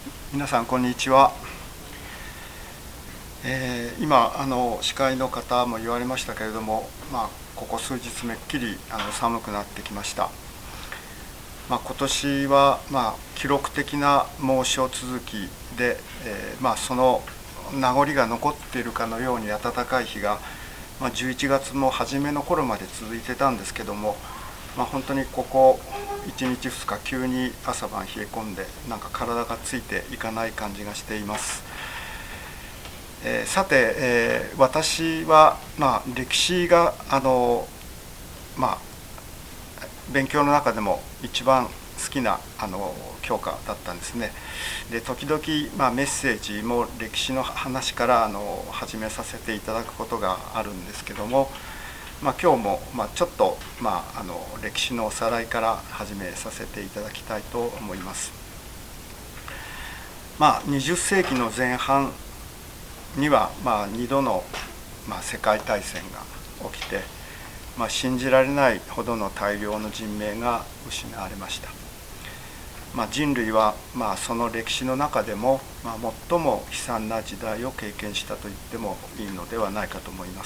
皆さんこんにちは。今司会の方も言われましたけれども、ここ数日めっきり寒くなってきました。今年は記録的な猛暑続きで、その名残が残っているかのように暖かい日が、11月の初めの頃まで続いてたんですけども、本当にここ1日2日急に朝晩冷え込んで、体がついていかない感じがしています。さて、私は、歴史が勉強の中でも一番好きな教科だったんですね。で時々、メッセージも歴史の話から始めさせていただくことがあるんですけども、今日もちょっと、歴史のおさらいから始めさせていただきたいと思います。20世紀の前半には、2度の、世界大戦が起きて、信じられないほどの大量の人命が失われました。人類は、その歴史の中でも、最も悲惨な時代を経験したと言ってもいいのではないかと思います。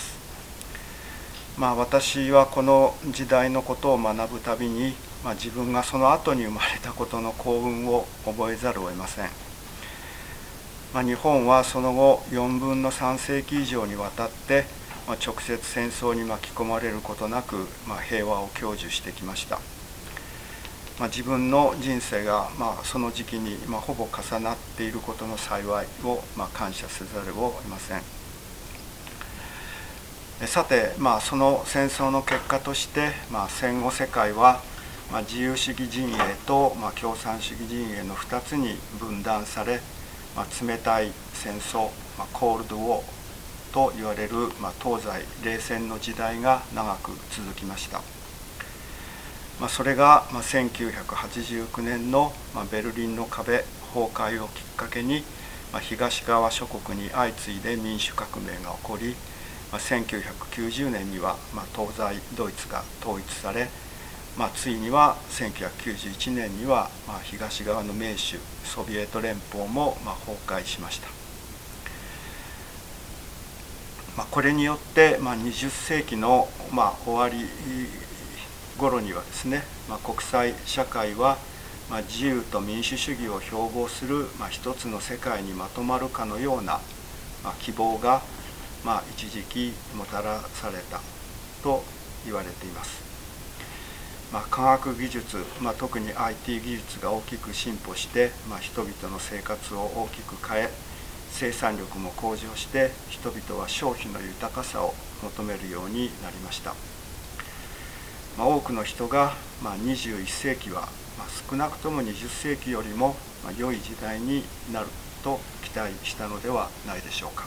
私はこの時代のことを学ぶたびに、自分がその後に生まれたことの幸運を覚えざるを得ません。日本はその後4分の3世紀以上にわたって、直接戦争に巻き込まれることなく、平和を享受してきました。自分の人生が、その時期に、ほぼ重なっていることの幸いを、感謝せざるを得ません。さて、その戦争の結果として、戦後世界は、自由主義陣営と、共産主義陣営の2つに分断され、冷たい戦争、コールドウォーと言われる、東西冷戦の時代が長く続きました。それが、1989年の、ベルリンの壁崩壊をきっかけに、東側諸国に相次いで民主革命が起こり、1990年には、東西ドイツが統一され、ついには1991年には、東側の盟主ソビエト連邦も、崩壊しました。これによって、20世紀の、終わり頃にはですね、国際社会は、自由と民主主義を標榜する、一つの世界にまとまるかのような、希望が、一時期もたらされたと言われています。科学技術、特に IT 技術が大きく進歩して、人々の生活を大きく変え、生産力も向上して、人々は消費の豊かさを求めるようになりました。多くの人が、21世紀は、少なくとも20世紀よりも、良い時代になると期待したのではないでしょうか。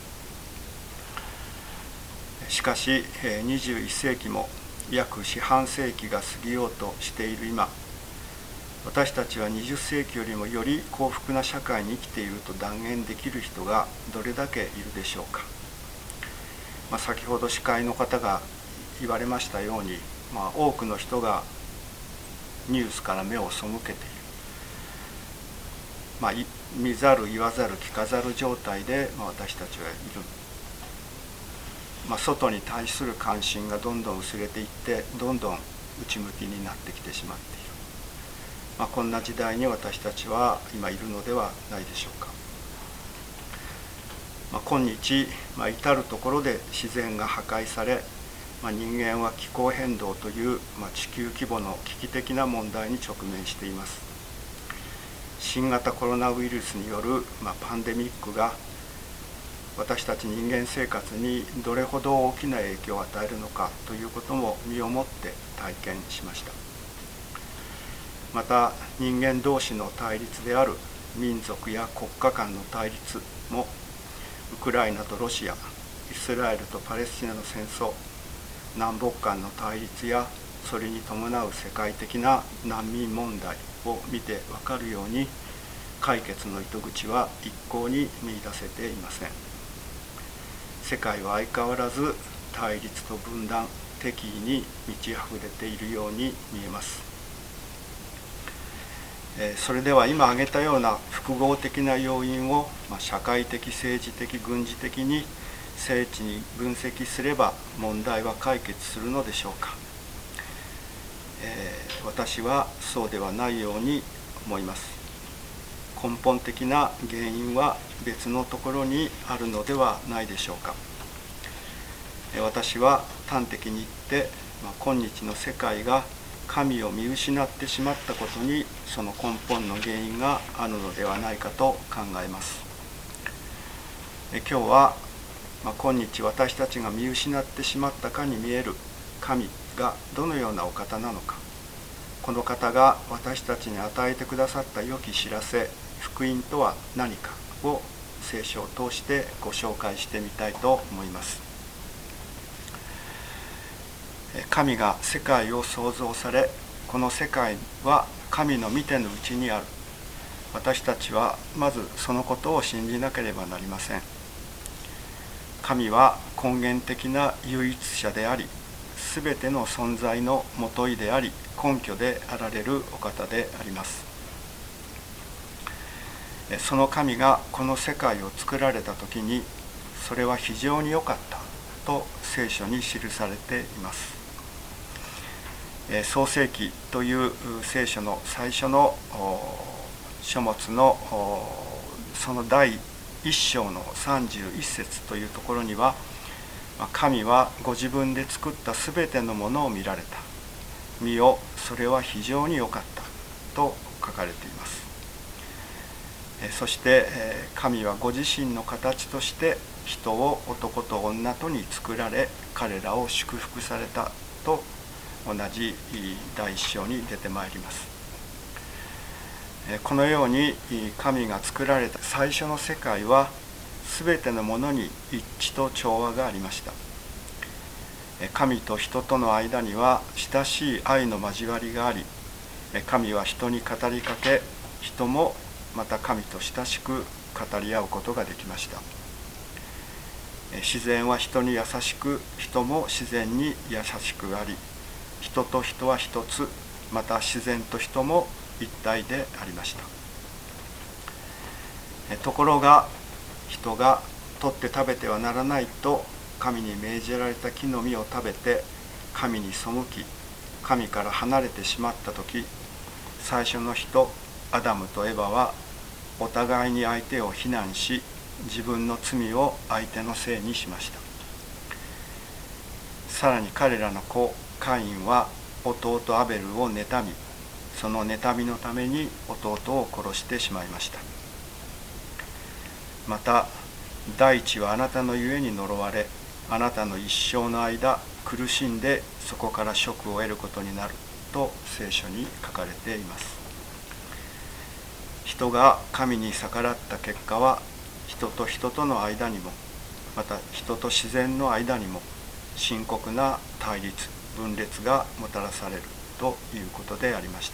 しかし、21世紀も約四半世紀が過ぎようとしている今、私たちは20世紀よりもより幸福な社会に生きていると断言できる人がどれだけいるでしょうか。先ほど司会の方が言われましたように、多くの人がニュースから目を背けている、見ざる言わざる聞かざる状態で、私たちはいる。外に対する関心がどんどん薄れていって、どんどん内向きになってきてしまっている。こんな時代に私たちは今いるのではないでしょうか。今日、至る所で自然が破壊され、人間は気候変動という、地球規模の危機的な問題に直面しています。新型コロナウイルスによる、パンデミックが私たち人間生活にどれほど大きな影響を与えるのかということも身をもって体験しました。また人間同士の対立である民族や国家間の対立も、ウクライナとロシア、イスラエルとパレスチナの戦争、南北間の対立やそれに伴う世界的な難民問題を見て分かるように、解決の糸口は一向に見出せていません。世界は相変わらず対立と分断、敵意に満ち溢れているように見えます。 それでは今挙げたような複合的な要因を社会的、政治的、軍事的に精緻に分析すれば問題は解決するのでしょうか。私はそうではないように思います。根本的な原因は別のところにあるのではないでしょうか。私は端的に言って、今日の世界が神を見失ってしまったことにその根本の原因があるのではないかと考えます。今日は今日私たちが見失ってしまったかに見える神がどのようなお方なのか、この方が私たちに与えてくださった良き知らせ、福音とは何かを聖書を通してご紹介してみたいと思います。神が世界を創造され、この世界は神の見てのうちにある。私たちはまずそのことを信じなければなりません。神は根源的な唯一者であり、すべての存在のもといであり、根拠であられるお方であります。その神がこの世界を作られたときに、それは非常に良かったと聖書に記されています。創世記という聖書の最初の書物のその第1章の31節というところには、神はご自分で作ったすべてのものを見られた。見よ、それは非常に良かったと書かれています。そして神はご自身の形として人を男と女とに作られ、彼らを祝福されたと同じ第一章に出てまいります。このように神が作られた最初の世界はすべてのものに一致と調和がありました。神と人との間には親しい愛の交わりがあり、神は人に語りかけ、人もまた神と親しく語り合うことができました。自然は人に優しく、人も自然に優しくあり、人と人は一つ、また自然と人も一体でありました。ところが人が取って食べてはならないと神に命じられた木の実を食べて神に背き、神から離れてしまったとき、最初の人アダムとエバはお互いに相手を非難し、自分の罪を相手のせいにしました。さらに彼らの子カインは弟アベルを妬み、その妬みのために弟を殺してしまいました。また大地はあなたのゆえに呪われ、あなたの一生の間苦しんでそこから食を得ることになると聖書に書かれています。人が神に逆らった結果は、人と人との間にも、また人と自然の間にも深刻な対立、分裂がもたらされるということでありました。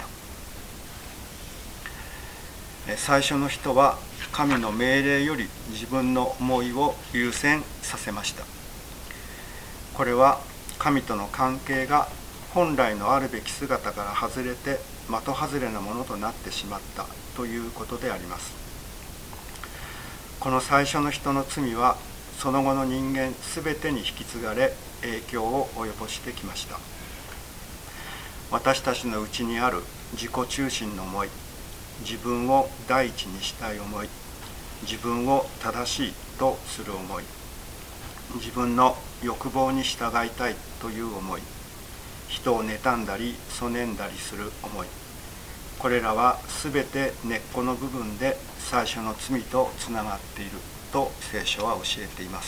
最初の人は神の命令より自分の思いを優先させました。これは神との関係が本来のあるべき姿から外れて的外れなものとなってしまったということであります。この最初の人の罪はその後の人間すべてに引き継がれ、影響を及ぼしてきました。私たちのうちにある自己中心の思い、自分を第一にしたい思い、自分を正しいとする思い、自分の欲望に従いたいという思い、人を妬んだりそねんだりする思い、これらはすべて根っこの部分で最初の罪とつながっていると聖書は教えています。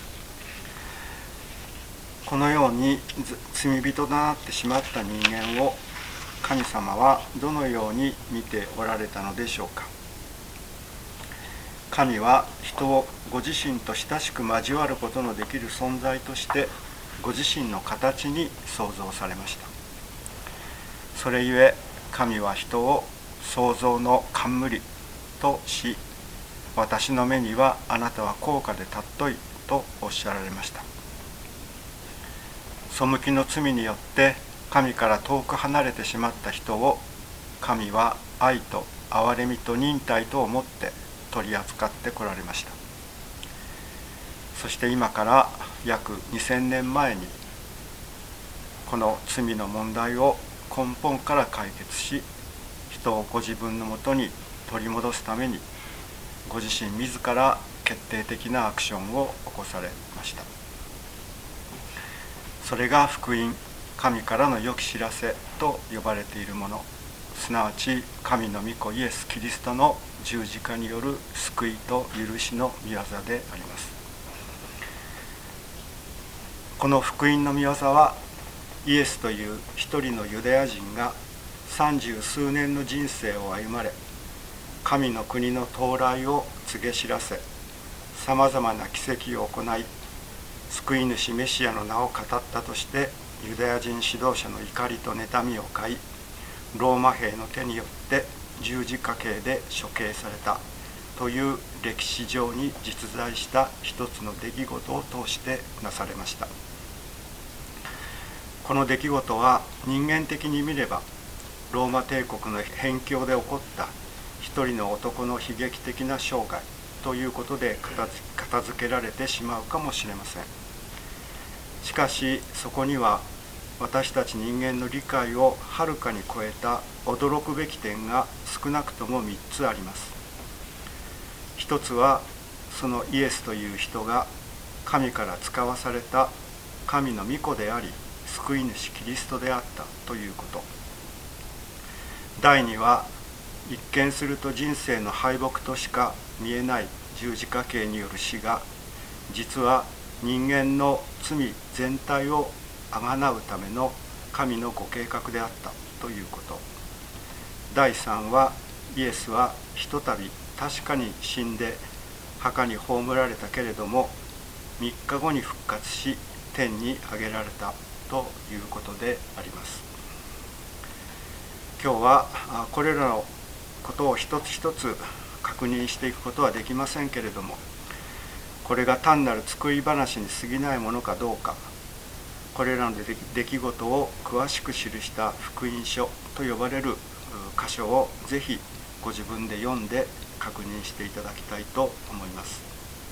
このように罪人となってしまった人間を神様はどのように見ておられたのでしょうか。神は人をご自身と親しく交わることのできる存在としてご自身の形に創造されました。それゆえ神は人を創造の冠とし、私の目にはあなたは高価で尊いとおっしゃられました。背きの罪によって神から遠く離れてしまった人を神は愛と憐れみと忍耐とをもって取り扱ってこられました。そして今から約2000年前にこの罪の問題を根本から解決し、人をご自分のもとに取り戻すためにご自身自ら決定的なアクションを起こされました。それが福音、神からの良き知らせと呼ばれているもの、すなわち神の御子イエス・キリストの十字架による救いと許しの御業であります。この福音の御業は、イエスという一人のユダヤ人が30数年の人生を歩まれ、神の国の到来を告げ知らせ、さまざまな奇跡を行い、救い主メシアの名を語ったとして、ユダヤ人指導者の怒りと妬みを買い、ローマ兵の手によって十字架刑で処刑されたという歴史上に実在した一つの出来事を通してなされました。この出来事は人間的に見れば、ローマ帝国の辺境で起こった一人の男の悲劇的な生涯ということで片付けられてしまうかもしれません。しかしそこには私たち人間の理解をはるかに超えた驚くべき点が少なくとも3つあります。一つは、そのイエスという人が神から使わされた神の御子であり、救い主キリストであったということ。第2は、一見すると人生の敗北としか見えない十字架刑による死が、実は人間の罪全体をあがなうための神のご計画であったということ。第3は、イエスはひとたび確かに死んで墓に葬られたけれども、3日後に復活し天に上げられたということであります。今日はこれらのことを一つ一つ確認していくことはできませんけれども、これが単なる作り話に過ぎないものかどうか、これらの出来事を詳しく記した福音書と呼ばれる箇所をぜひご自分で読んで確認していただきたいと思います。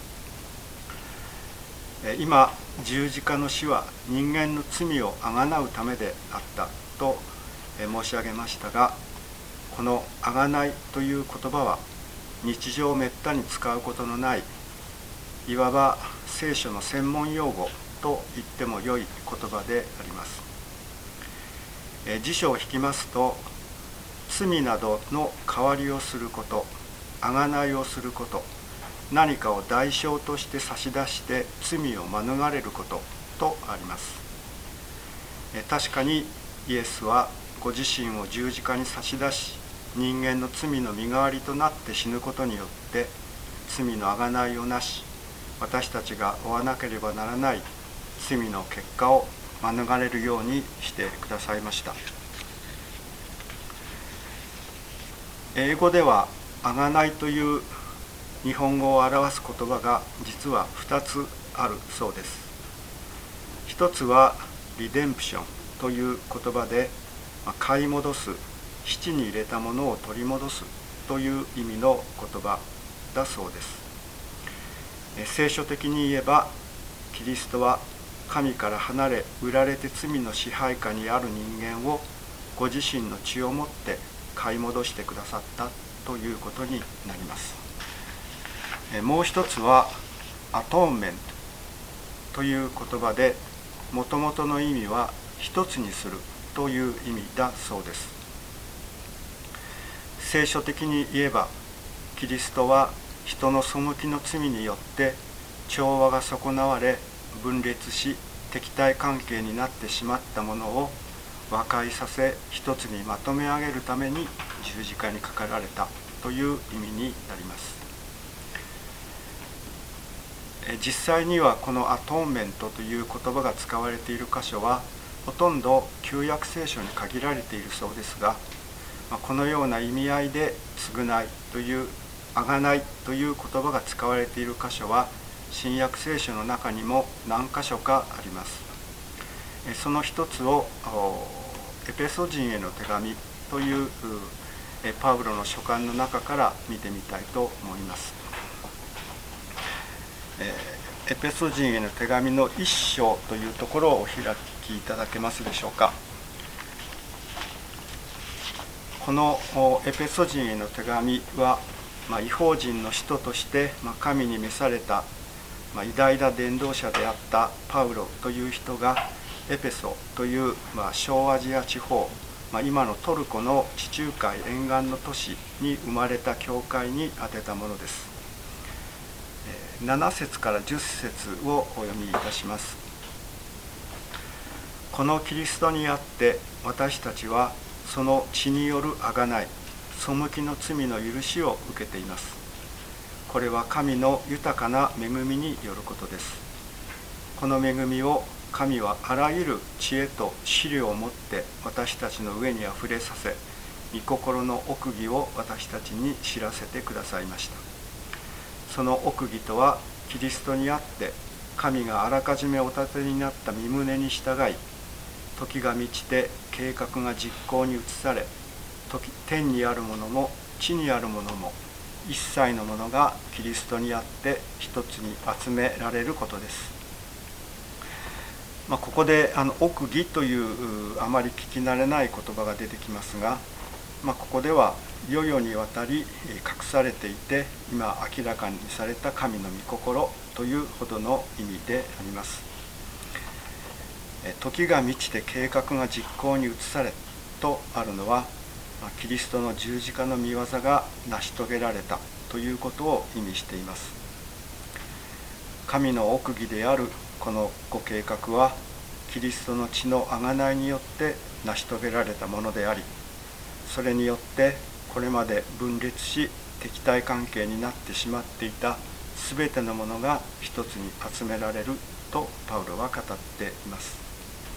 今、十字架の死は人間の罪をあがなうためであったと申し上げましたが、このあがないという言葉は日常めったに使うことのない、いわば聖書の専門用語と言っても良い言葉であります。辞書を引きますと、罪などの代わりをすること、あがないをすること、何かを代償として差し出して罪を免れることとあります。確かにイエスはご自身を十字架に差し出し、人間の罪の身代わりとなって死ぬことによって罪のあがないをなし、私たちが負わなければならない罪の結果を免れるようにしてくださいました。英語ではあがないという日本語を表す言葉が実は2つあるそうです。一つはリデンプションという言葉で、買い戻す、質に入れたものを取り戻すという意味の言葉だそうです。聖書的に言えば、キリストは神から離れ売られて罪の支配下にある人間をご自身の血をもって買い戻してくださったということになります。もう一つはアトーンメントという言葉で、もともとの意味は一つにするという意味だそうです。聖書的に言えば、キリストは人の背きの罪によって調和が損なわれ分裂し敵対関係になってしまったものを和解させ一つにまとめ上げるために十字架にかかられたという意味になります。実際にはこのアトーンメントという言葉が使われている箇所はほとんど旧約聖書に限られているそうですが、このような意味合いで償いというあがないという言葉が使われている箇所は新約聖書の中にも何箇所かあります。その一つをエペソ人への手紙というパウロの書簡の中から見てみたいと思います。エペソ人への手紙の1章というところをお開きいただけますでしょうか。このエペソ人への手紙は、異邦人の使徒として神に召された偉大な伝道者であったパウロという人がエペソという小アジア地方、今のトルコの地中海沿岸の都市に生まれた教会に宛てたものです。7節から10節をお読みいたします。このキリストにあって私たちはその血による贖い、背きの罪の許しを受けています。これは神の豊かな恵みによることです。この恵みを神はあらゆる知恵と資料をもって私たちの上にあふれさせ、御心の奥義を私たちに知らせてくださいました。その奥義とは、キリストにあって神があらかじめお立てになった御旨に従い、時が満ちて計画が実行に移され、天にあるものも地にあるものも一切のものがキリストにあって一つに集められることです。ここで奥義というあまり聞き慣れない言葉が出てきますが、ここでは世々にわたり隠されていて今明らかにされた神の御心というほどの意味であります。時が満ちて計画が実行に移されとあるのは、キリストの十字架の御業が成し遂げられたということを意味しています。神の奥義であるこのご計画は、キリストの血の贖いによって成し遂げられたものであり、それによってこれまで分裂し敵対関係になってしまっていたすべてのものが一つに集められるとパウロは語っています。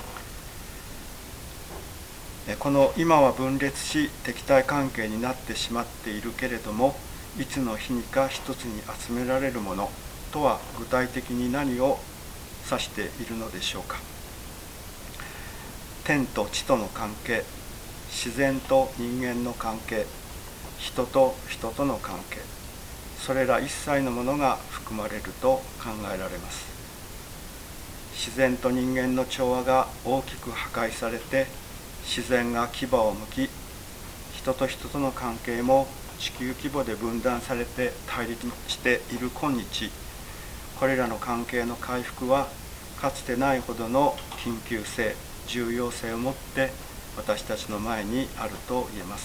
この今は分裂し敵対関係になってしまっているけれども、いつの日にか一つに集められるものとは具体的に何を指しているのでしょうか。天と地との関係、自然と人間の関係、人と人との関係、それら一切のものが含まれると考えられます。自然と人間の調和が大きく破壊されて、自然が牙をむき、人と人との関係も地球規模で分断されて対立している今日、これらの関係の回復はかつてないほどの緊急性、重要性を持って私たちの前にあると言えます。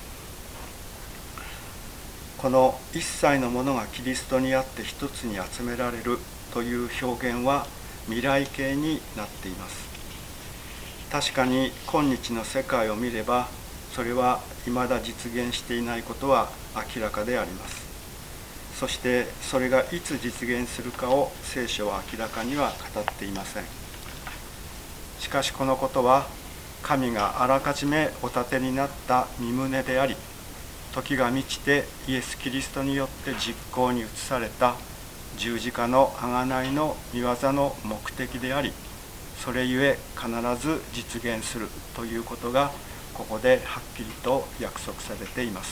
この一切のものがキリストにあって一つに集められるという表現は未来形になっています。確かに今日の世界を見れば、それは未だ実現していないことは明らかであります。そしてそれがいつ実現するかを聖書は明らかには語っていません。しかしこのことは神があらかじめお立てになった御旨であり、時が満ちてイエス・キリストによって実行に移された十字架の贖いの御業の目的であり、それゆえ必ず実現するということがここではっきりと約束されています。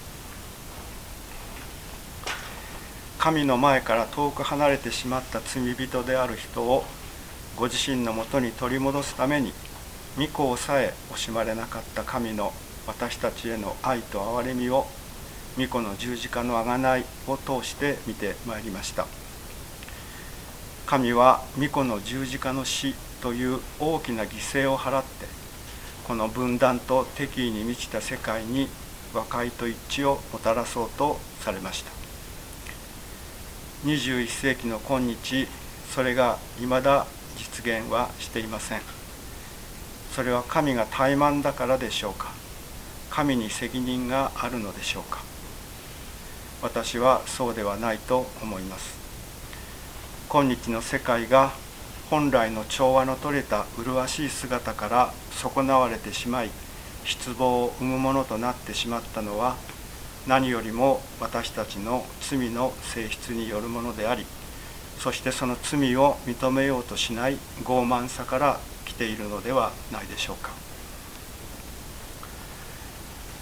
神の前から遠く離れてしまった罪人である人をご自身のもとに取り戻すために、御子をさえ惜しまれなかった神の私たちへの愛と憐れみを御子の十字架の贖いを通して見てまいりました。神は御子の十字架の死という大きな犠牲を払って、この分断と敵意に満ちた世界に和解と一致をもたらそうとされました。21世紀の今日、それが未だ実現はしていません。それは神が怠慢だからでしょうか。神に責任があるのでしょうか。私はそうではないと思います。今日の世界が本来の調和の取れた麗しい姿から損なわれてしまい、失望を生むものとなってしまったのは、何よりも私たちの罪の性質によるものであり、そしてその罪を認めようとしない傲慢さから来ているのではないでしょうか。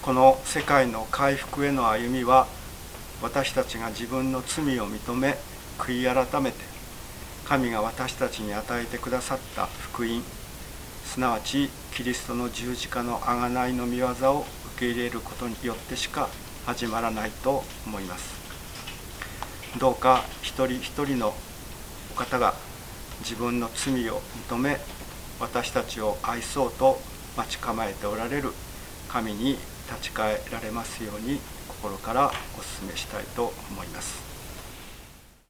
この世界の回復への歩みは、私たちが自分の罪を認め悔い改めて、神が私たちに与えてくださった福音、すなわちキリストの十字架の贖いの御業を受け入れることによってしか始まらないと思います。どうか一人一人のお方が自分の罪を認め、私たちを愛そうと待ち構えておられる神に立ち返られますように、心からお勧めしたいと思います。